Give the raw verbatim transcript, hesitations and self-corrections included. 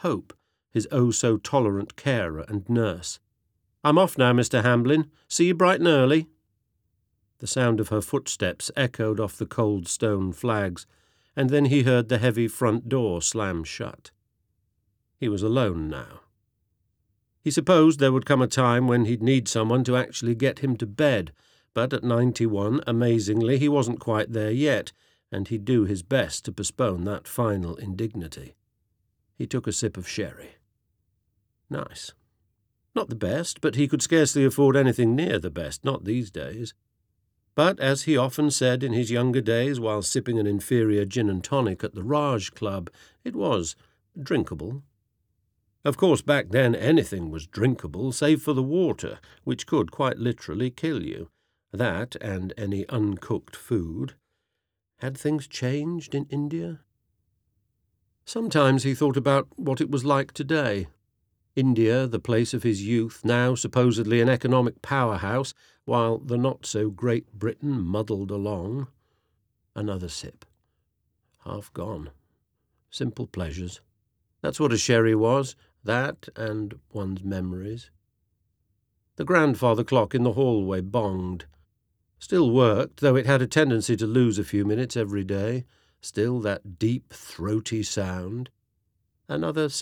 Hope, his oh-so-tolerant carer and nurse. "I'm off now, Mister Hamblin. See you bright and early." The sound of her footsteps echoed off the cold stone flags, and then he heard the heavy front door slam shut. He was alone now. He supposed there would come a time when he'd need someone to actually get him to bed, but at ninety-one, amazingly, he wasn't quite there yet, and he'd do his best to postpone that final indignity. He took a sip of sherry. Nice. Not the best, but he could scarcely afford anything near the best, not these days. But, as he often said in his younger days while sipping an inferior gin and tonic at the Raj Club, it was drinkable. Of course, back then anything was drinkable, save for the water, which could quite literally kill you. That, and any uncooked food. Had things changed in India? Sometimes he thought about what it was like today. India, the place of his youth, now supposedly an economic powerhouse, while the not-so-Great Britain muddled along. Another sip. Half gone. Simple pleasures. That's what a sherry was, that and one's memories. The grandfather clock in the hallway bonged. Still worked, though it had a tendency to lose a few minutes every day. Still that deep, throaty sound. Another